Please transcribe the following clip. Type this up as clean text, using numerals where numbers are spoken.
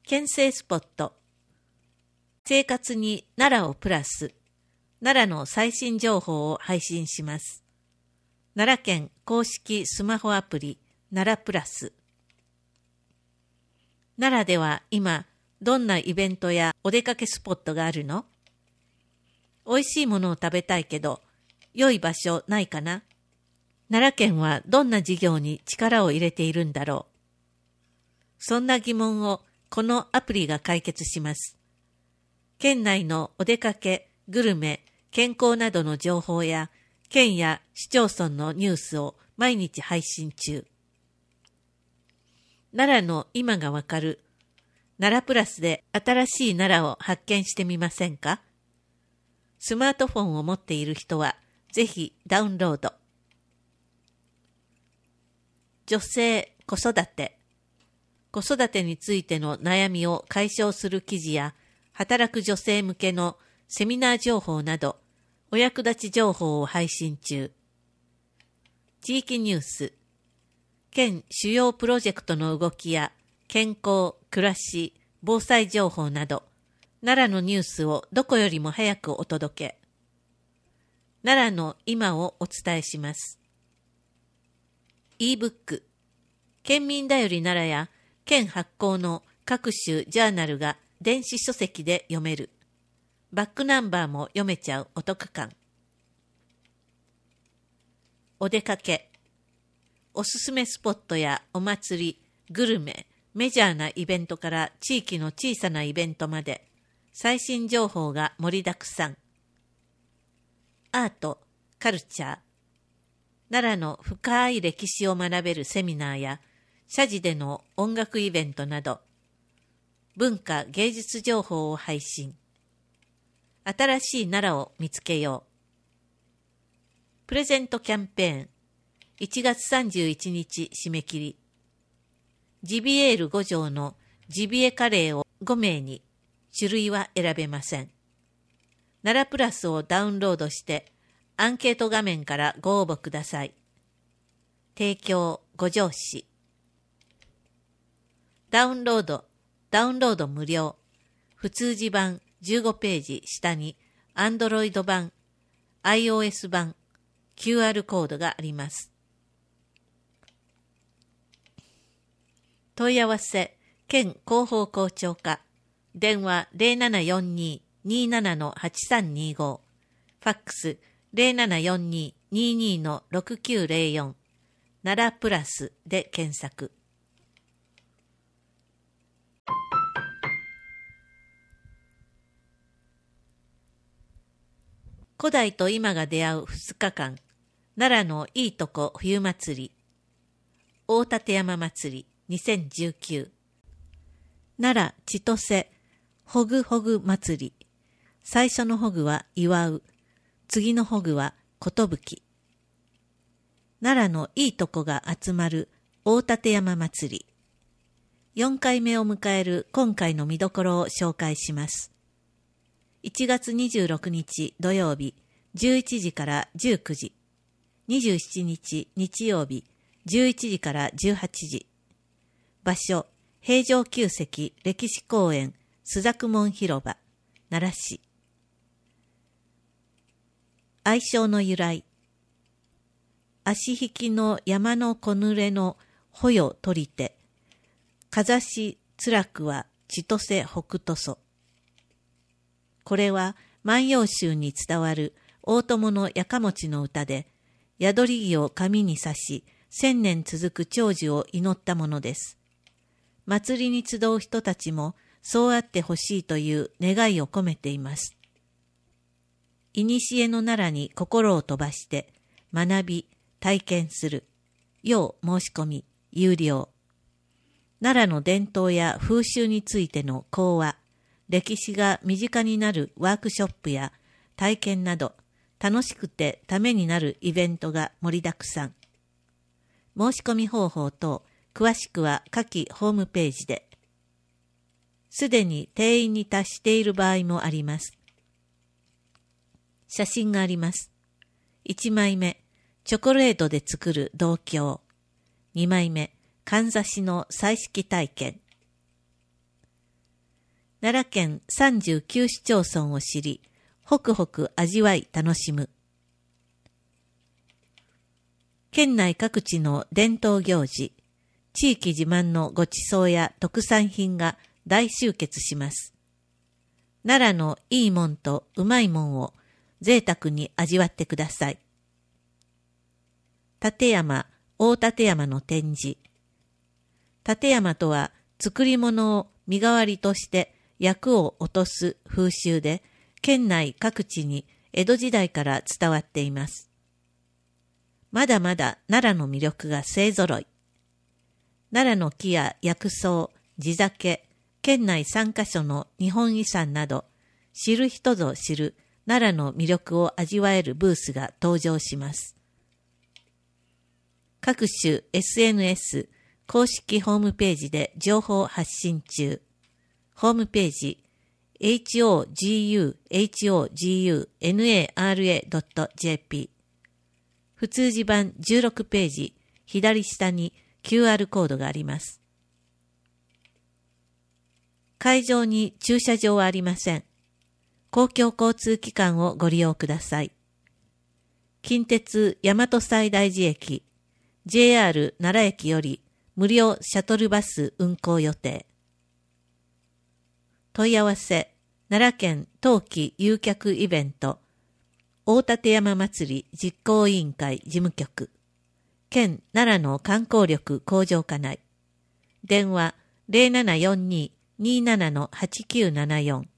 県政スポット。生活に奈良をプラス。奈良の最新情報を配信します。奈良県公式スマホアプリ奈良プラス。奈良では今どんなイベントやお出かけスポットがあるの？美味しいものを食べたいけど良い場所ないかな？奈良県はどんな事業に力を入れているんだろう。そんな疑問をこのアプリが解決します。県内のお出かけ、グルメ、健康などの情報や県や市町村のニュースを毎日配信中。奈良の今がわかる奈良プラスで新しい奈良を発見してみませんか？スマートフォンを持っている人はぜひダウンロード。女性、子育て。子育てについての悩みを解消する記事や、働く女性向けのセミナー情報など、お役立ち情報を配信中。地域ニュース。県主要プロジェクトの動きや、健康、暮らし、防災情報など、奈良のニュースをどこよりも早くお届け。奈良の今をお伝えします。e-book。県民だより奈良や、県発行の各種ジャーナルが電子書籍で読める。バックナンバーも読めちゃうお得感。お出かけ。おすすめスポットやお祭り、グルメ、メジャーなイベントから地域の小さなイベントまで、最新情報が盛りだくさん。アート、カルチャー。奈良の深い歴史を学べるセミナーや、社寺での音楽イベントなど、文化芸術情報を配信。新しい奈良を見つけよう。プレゼントキャンペーン。1月31日締め切り。ジビエール5条のジビエカレーを5名に、種類は選べません。奈良プラスをダウンロードして、アンケート画面からご応募ください。提供五条市。ダウンロード無料。普通字版15ページ下に Android 版、iOS 版、QR コードがあります。問い合わせ、県広報校長課。電話 0742-27-8325。ファックス 0742-22-6904。奈良プラスで検索。古代と今が出会う2日間。奈良のいいとこ冬祭り。大立山祭り2019。奈良千歳ほぐほぐ祭り。最初のほぐは祝う。次のほぐはことぶき。奈良のいいとこが集まる大立山祭り。4回目を迎える今回の見どころを紹介します。1月26日土曜日11時から19時。27日日曜日11時から18時。場所、平城宮跡歴史公園朱雀門広場、奈良市。愛称の由来。足引きの山のこぬれの穂よ取りて、かざしつらくは千歳北斗そ。これは万葉集に伝わる大友のやかもちの歌で、宿り木を髪に刺し、1000年続く長寿を祈ったものです。祭りに集う人たちもそうあってほしいという願いを込めています。いにしえの奈良に心を飛ばして学び、体験する。要申し込み、有料。奈良の伝統や風習についての講話、歴史が身近になるワークショップや体験など、楽しくてためになるイベントが盛りだくさん。申し込み方法等、詳しくは下記ホームページで。すでに定員に達している場合もあります。写真があります。1枚目、チョコレートで作る銅鏡。2枚目、かんざしの彩色体験。 奈良県39市町村を知り、ホクホク味わい楽しむ。県内各地の伝統行事、地域自慢のごちそうや特産品が大集結します。奈良のいいもんとうまいもんを贅沢に味わってください。立山、大立山の展示。立山とは作り物を身代わりとして厄を落とす風習で、県内各地に江戸時代から伝わっています。まだまだ奈良の魅力が勢ぞろい。奈良の木や薬草、地酒、県内3カ所の日本遺産など、知る人ぞ知る奈良の魅力を味わえるブースが登場します。各種 SNS、公式ホームページで情報発信中。ホームページ、hoguhonara.jp。普通字版16ページ、左下に QR コードがあります。会場に駐車場はありません。公共交通機関をご利用ください。近鉄大和西大寺駅、JR 奈良駅より無料シャトルバス運行予定。問い合わせ、奈良県冬季誘客イベント、大立山祭り実行委員会事務局、県奈良の観光力向上課内。電話 0742-27-8974